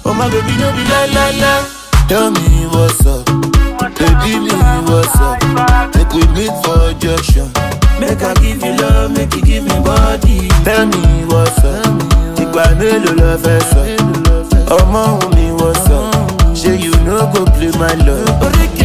Oh my baby, no be la la la. Tell me what's up, baby, me what's up. Make we meet for junction. Make I give you love, make you give me body. Tell me what's up, ìgbà mélòó lọ fẹ́ sọ. Ọmọ mi what's up, say you no go play my love.